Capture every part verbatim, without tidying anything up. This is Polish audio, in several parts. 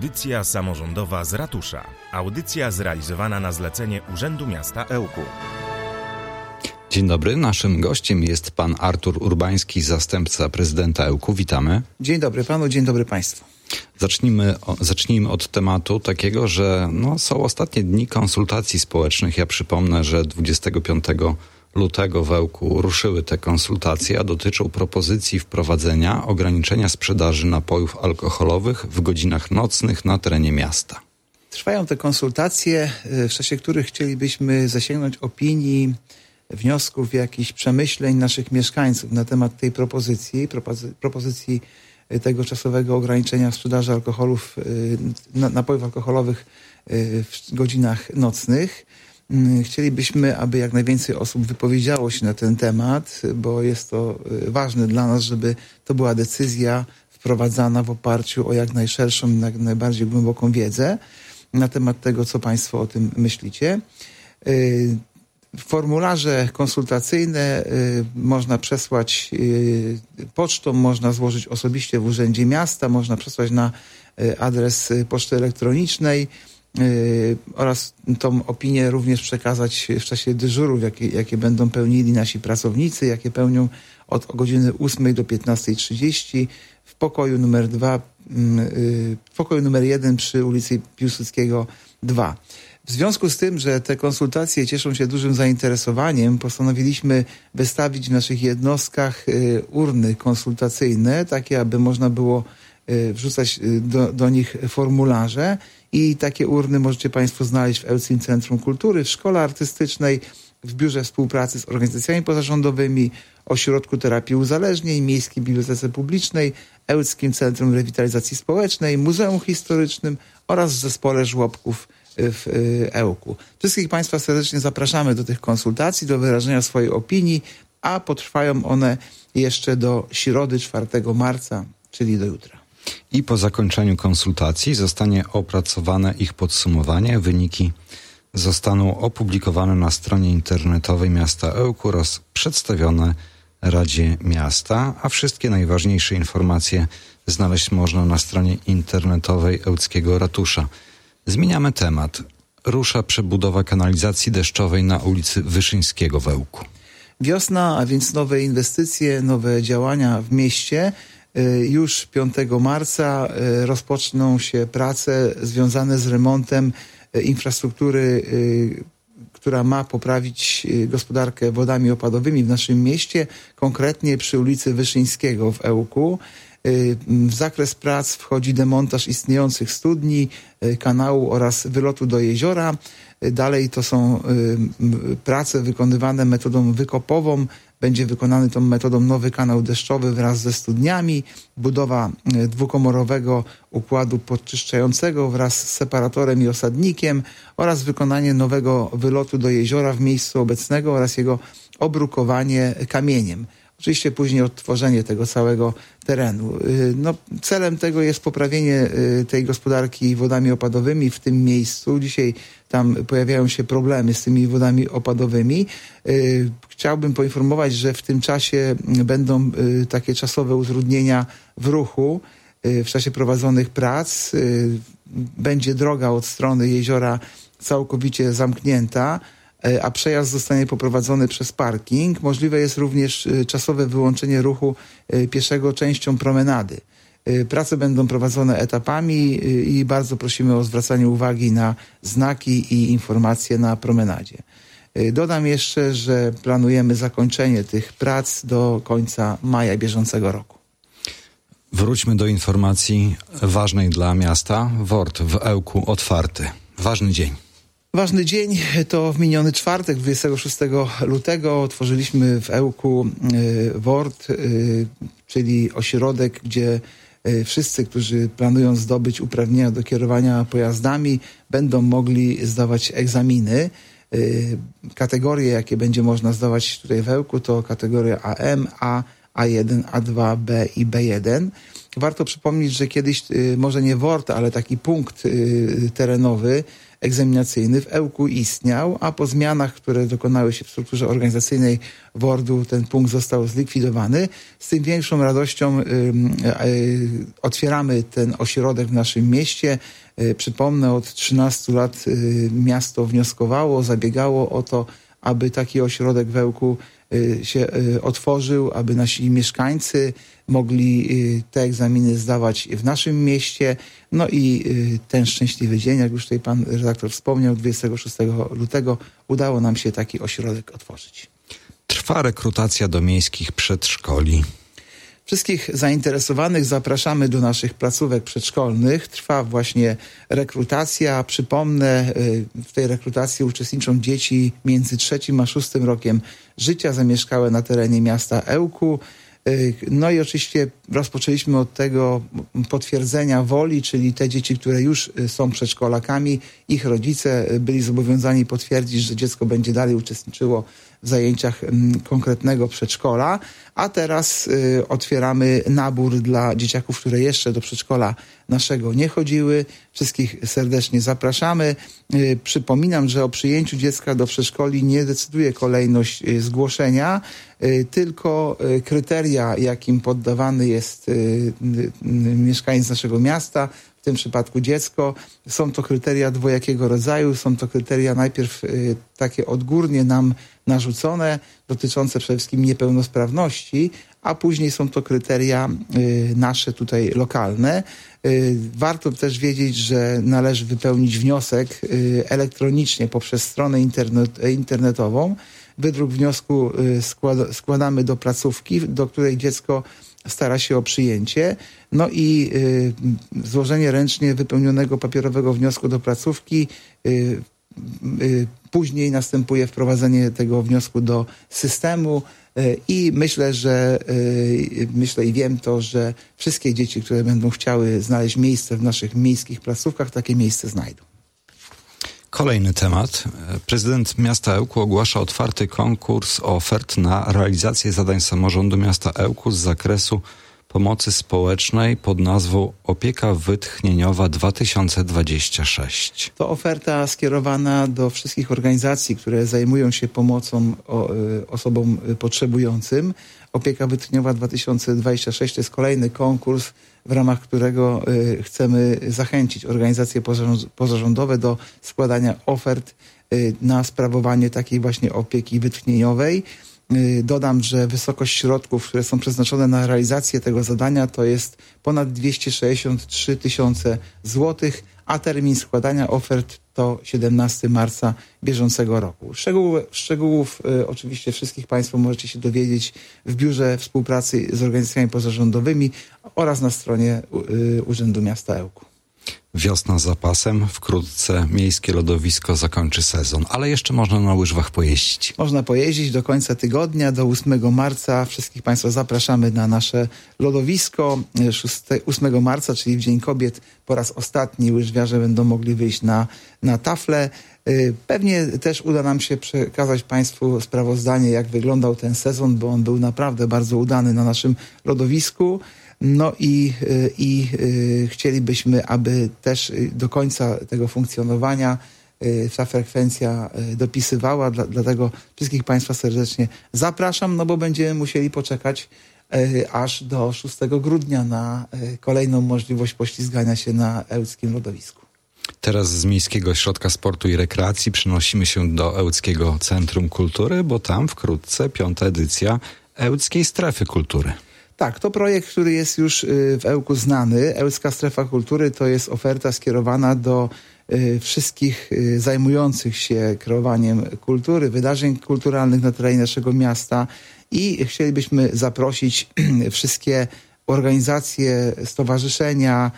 Audycja samorządowa z ratusza. Audycja zrealizowana na zlecenie Urzędu Miasta Ełku. Dzień dobry, naszym gościem jest pan Artur Urbański, zastępca prezydenta Ełku. Witamy. Dzień dobry panu, dzień dobry państwu. Zacznijmy, zacznijmy od tematu takiego, że no, są ostatnie dni konsultacji społecznych. Ja przypomnę, że dwudziestego piątego lutego w Ełku ruszyły te konsultacje, a dotyczą propozycji wprowadzenia ograniczenia sprzedaży napojów alkoholowych w godzinach nocnych na terenie miasta. Trwają te konsultacje, w czasie których chcielibyśmy zasięgnąć opinii, wniosków, jakichś przemyśleń naszych mieszkańców na temat tej propozycji, propozy- propozycji tego czasowego ograniczenia sprzedaży alkoholów, napojów alkoholowych w godzinach nocnych. Chcielibyśmy, aby jak najwięcej osób wypowiedziało się na ten temat, bo jest to ważne dla nas, żeby to była decyzja wprowadzana w oparciu o jak najszerszą, jak najbardziej głęboką wiedzę na temat tego, co państwo o tym myślicie. Formularze konsultacyjne y, można przesłać y, pocztą, można złożyć osobiście w Urzędzie Miasta, można przesłać na y, adres y, poczty elektronicznej y, oraz tą opinię również przekazać w czasie dyżurów, jakie, jakie będą pełnili nasi pracownicy, jakie pełnią od godziny ósmej do piętnastej trzydzieści w pokoju numer dwa, y, w pokoju numer jeden przy ulicy Piłsudskiego dwa. W związku z tym, że te konsultacje cieszą się dużym zainteresowaniem, postanowiliśmy wystawić w naszych jednostkach urny konsultacyjne, takie aby można było wrzucać do, do nich formularze i takie urny możecie państwo znaleźć w Ełckim Centrum Kultury, w Szkole Artystycznej, w Biurze Współpracy z Organizacjami Pozarządowymi, Ośrodku Terapii Uzależnień, Miejskiej Bibliotece Publicznej, Ełckim Centrum Rewitalizacji Społecznej, Muzeum Historycznym oraz w Zespole Żłobków w Ełku. Wszystkich państwa serdecznie zapraszamy do tych konsultacji, do wyrażenia swojej opinii, a potrwają one jeszcze do środy czwartego marca, czyli do jutra. I po zakończeniu konsultacji zostanie opracowane ich podsumowanie. Wyniki zostaną opublikowane na stronie internetowej miasta Ełku oraz przedstawione Radzie Miasta, a wszystkie najważniejsze informacje znaleźć można na stronie internetowej Ełckiego Ratusza. Zmieniamy temat. Rusza przebudowa kanalizacji deszczowej na ulicy Wyszyńskiego w Ełku. Wiosna, a więc nowe inwestycje, nowe działania w mieście. Już piątego marca rozpoczną się prace związane z remontem infrastruktury, która ma poprawić gospodarkę wodami opadowymi w naszym mieście, konkretnie przy ulicy Wyszyńskiego w Ełku. W zakres prac wchodzi demontaż istniejących studni, kanału oraz wylotu do jeziora. Dalej to są prace wykonywane metodą wykopową. Będzie wykonany tą metodą nowy kanał deszczowy wraz ze studniami, budowa dwukomorowego układu podczyszczającego wraz z separatorem i osadnikiem oraz wykonanie nowego wylotu do jeziora w miejscu obecnego oraz jego obrukowanie kamieniem. Oczywiście później odtworzenie tego całego terenu. No, celem tego jest poprawienie tej gospodarki wodami opadowymi w tym miejscu. Dzisiaj tam pojawiają się problemy z tymi wodami opadowymi. Chciałbym poinformować, że w tym czasie będą takie czasowe utrudnienia w ruchu w czasie prowadzonych prac. Będzie droga od strony jeziora całkowicie zamknięta, a przejazd zostanie poprowadzony przez parking. Możliwe jest również czasowe wyłączenie ruchu pieszego częścią promenady. Prace będą prowadzone etapami i bardzo prosimy o zwracanie uwagi na znaki i informacje na promenadzie. Dodam jeszcze, że planujemy zakończenie tych prac do końca maja bieżącego roku. Wróćmy do informacji ważnej dla miasta. WORT w Ełku otwarty. Ważny dzień. Ważny dzień to w miniony czwartek, dwudziestego szóstego lutego. Otworzyliśmy w Ełku WORT, czyli ośrodek, gdzie wszyscy, którzy planują zdobyć uprawnienia do kierowania pojazdami, będą mogli zdawać egzaminy. Kategorie, jakie będzie można zdawać tutaj w Ełku, to kategoria A M, A, A jeden, A dwa, B i B jeden. Warto przypomnieć, że kiedyś, może nie WORT, ale taki punkt terenowy egzaminacyjny w Ełku istniał, a po zmianach, które dokonały się w strukturze organizacyjnej wordu, ten punkt został zlikwidowany. Z tym większą radością y, y, y, otwieramy ten ośrodek w naszym mieście. Y, przypomnę, od trzynastu lat y, miasto wnioskowało, zabiegało o to, aby taki ośrodek w Ełku y, się y, otworzył, aby nasi mieszkańcy mogli y, te egzaminy zdawać w naszym mieście. No i y, ten szczęśliwy dzień, jak już tutaj pan redaktor wspomniał, dwudziestego szóstego lutego udało nam się taki ośrodek otworzyć. Trwa rekrutacja do miejskich przedszkoli. Wszystkich zainteresowanych zapraszamy do naszych placówek przedszkolnych. Trwa właśnie rekrutacja. Przypomnę, w tej rekrutacji uczestniczą dzieci między trzecim a szóstym rokiem życia, zamieszkałe na terenie miasta Ełku. No i oczywiście rozpoczęliśmy od tego potwierdzenia woli, czyli te dzieci, które już są przedszkolakami, ich rodzice byli zobowiązani potwierdzić, że dziecko będzie dalej uczestniczyło w zajęciach konkretnego przedszkola, a teraz y, otwieramy nabór dla dzieciaków, które jeszcze do przedszkola naszego nie chodziły. Wszystkich serdecznie zapraszamy. Y, przypominam, że o przyjęciu dziecka do przedszkoli nie decyduje kolejność y, zgłoszenia, y, tylko y, kryteria, jakim poddawany jest y, y, y, mieszkaniec naszego miasta, w tym przypadku dziecko. Są to kryteria dwojakiego rodzaju. Są to kryteria najpierw y, takie odgórnie nam narzucone, dotyczące przede wszystkim niepełnosprawności, a później są to kryteria y, nasze tutaj lokalne. Y, warto też wiedzieć, że należy wypełnić wniosek y, elektronicznie poprzez stronę internet, internetową. Wydruk wniosku y, składa, składamy do placówki, do której dziecko stara się o przyjęcie. No i y, złożenie ręcznie wypełnionego papierowego wniosku do placówki. Y, y, później następuje wprowadzenie tego wniosku do systemu y, i myślę, że y, myślę i wiem to, że wszystkie dzieci, które będą chciały znaleźć miejsce w naszych miejskich placówkach, takie miejsce znajdą. Kolejny temat. Prezydent miasta Ełku ogłasza otwarty konkurs ofert na realizację zadań samorządu miasta Ełku z zakresu pomocy społecznej pod nazwą Opieka Wytchnieniowa dwa tysiące dwadzieścia sześć. To oferta skierowana do wszystkich organizacji, które zajmują się pomocą o, y, osobom potrzebującym. Opieka Wytchnieniowa dwa tysiące dwadzieścia sześć to jest kolejny konkurs, w ramach którego y, chcemy zachęcić organizacje pozarząd- pozarządowe do składania ofert y, na sprawowanie takiej właśnie opieki wytchnieniowej. Y, dodam, że wysokość środków, które są przeznaczone na realizację tego zadania, to jest ponad dwieście sześćdziesiąt trzy tysiące złotych, a termin składania ofert to siedemnastego marca bieżącego roku. Szczegóły, szczegółów y, oczywiście wszystkich Państwo możecie się dowiedzieć w Biurze Współpracy z Organizacjami Pozarządowymi oraz na stronie y, Urzędu Miasta Ełku. Wiosna z zapasem, wkrótce miejskie lodowisko zakończy sezon, ale jeszcze można na łyżwach pojeździć. Można pojeździć do końca tygodnia, do ósmego marca. Wszystkich Państwa zapraszamy na nasze lodowisko. ósmego marca, czyli w Dzień Kobiet, po raz ostatni łyżwiarze będą mogli wyjść na, na taflę. Pewnie też uda nam się przekazać Państwu sprawozdanie, jak wyglądał ten sezon, bo on był naprawdę bardzo udany na naszym lodowisku. No i, i y, chcielibyśmy, aby też do końca tego funkcjonowania y, ta frekwencja y, dopisywała, dla, dlatego wszystkich Państwa serdecznie zapraszam, no bo będziemy musieli poczekać y, aż do szóstego grudnia na y, kolejną możliwość poślizgania się na ełckim lodowisku. Teraz z Miejskiego Ośrodka Sportu i Rekreacji przenosimy się do Ełckiego Centrum Kultury, bo tam wkrótce piąta edycja Ełckiej Strefy Kultury. Tak, to projekt, który jest już w Ełku znany. Ełcka Strefa Kultury to jest oferta skierowana do wszystkich zajmujących się kreowaniem kultury, wydarzeń kulturalnych na terenie naszego miasta i chcielibyśmy zaprosić wszystkie organizacje, stowarzyszenia,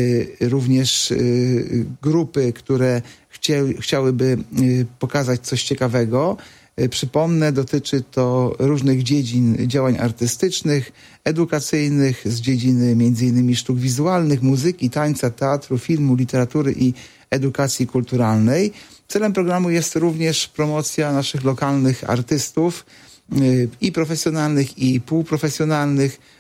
również grupy, które chciały, chciałyby pokazać coś ciekawego. Przypomnę, dotyczy to różnych dziedzin działań artystycznych, edukacyjnych, z dziedziny między innymi sztuk wizualnych, muzyki, tańca, teatru, filmu, literatury i edukacji kulturalnej. Celem programu jest również promocja naszych lokalnych artystów i profesjonalnych, i półprofesjonalnych,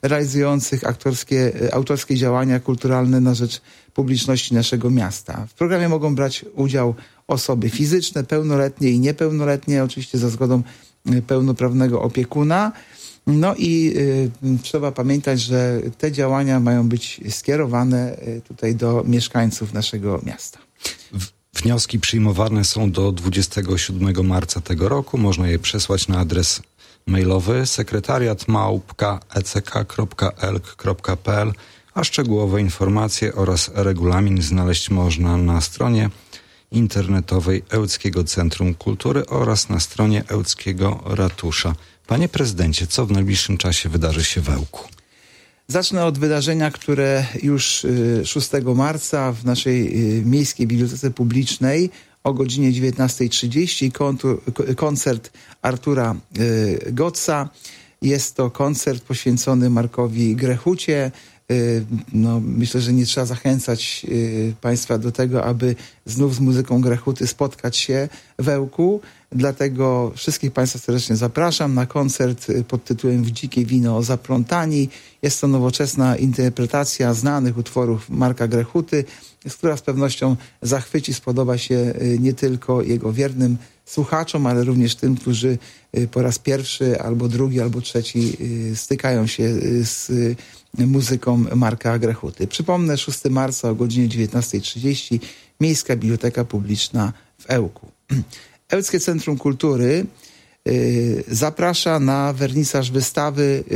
realizujących aktorskie, autorskie działania kulturalne na rzecz publiczności naszego miasta. W programie mogą brać udział osoby fizyczne, pełnoletnie i niepełnoletnie, oczywiście za zgodą pełnoprawnego opiekuna. No i y, trzeba pamiętać, że te działania mają być skierowane y, tutaj do mieszkańców naszego miasta. Wnioski przyjmowane są do dwudziestego siódmego marca tego roku. Można je przesłać na adres mailowy sekretariat małpka e c k kropka e l k kropka p l, a szczegółowe informacje oraz regulamin znaleźć można na stronie internetowej Ełckiego Centrum Kultury oraz na stronie Ełckiego Ratusza. Panie prezydencie, co w najbliższym czasie wydarzy się w Ełku? Zacznę od wydarzenia, które już szóstego marca w naszej Miejskiej Bibliotece Publicznej o godzinie dziewiętnastej trzydzieści koncert Artura Gotza. Jest to koncert poświęcony Markowi Grechucie. No, myślę, że nie trzeba zachęcać Państwa do tego, aby znów z muzyką Grechuty spotkać się w Ełku. Dlatego wszystkich Państwa serdecznie zapraszam na koncert pod tytułem W dzikie wino zaplątani. Jest to nowoczesna interpretacja znanych utworów Marka Grechuty, która z pewnością zachwyci, spodoba się nie tylko jego wiernym słuchaczom, ale również tym, którzy po raz pierwszy, albo drugi, albo trzeci stykają się z muzyką Marka Grechuty. Przypomnę, szóstego marca o godzinie dziewiętnastej trzydzieści Miejska Biblioteka Publiczna w Ełku. Ełckie Centrum Kultury y, zaprasza na wernisaż wystawy